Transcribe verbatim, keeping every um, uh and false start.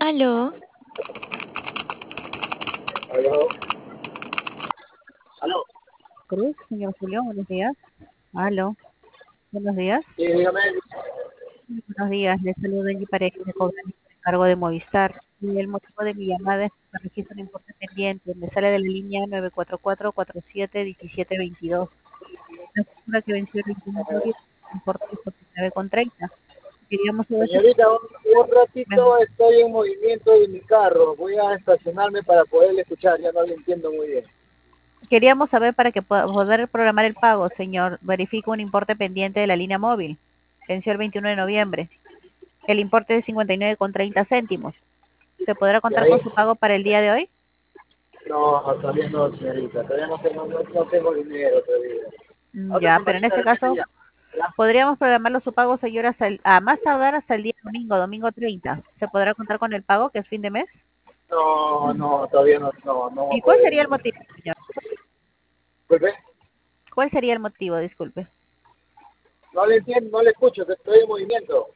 Aló, Aló, aló. Cruz, señor Julio, buenos días. Aló, buenos días. Sí, dígame. Sí, buenos días, les saludo Angie Paredes de Cobrani por encargo de Movistar. Y el motivo de mi llamada es que registro un importe pendiente. Me sale de la línea nueve cuatro cuatro, cuatro siete, uno siete dos dos. La factura que venció el veintiuno de noviembre, el importe es ochenta y nueve con treinta. Queríamos saber si Señorita, un, un ratito estoy en movimiento de mi carro. Voy a estacionarme para poderle escuchar. Ya no le entiendo muy bien. queríamos saber para que pueda poder programar el pago, señor. Verifico un importe pendiente de la línea móvil. Venció el veintiuno de noviembre. El importe es cincuenta y nueve con treinta céntimos. ¿Se podrá ¿Y contar ahí? con su pago para el día de hoy? No, todavía no, señorita. Todavía no tengo, no, no tengo dinero todavía. Mm, Otra Ya, pero en semanita este recién me caso llama. ¿Ya? podríamos programarlo su pago, señor, hasta el, a más tardar hasta el día domingo, domingo treinta. ¿Se podrá contar con el pago, que es fin de mes? No, no, todavía no, no, no voy ¿Y a cuál poder. sería el motivo, señor? Disculpe, ¿Cuál sería el motivo? Disculpe. no le entiendo, no le escucho, que estoy en movimiento.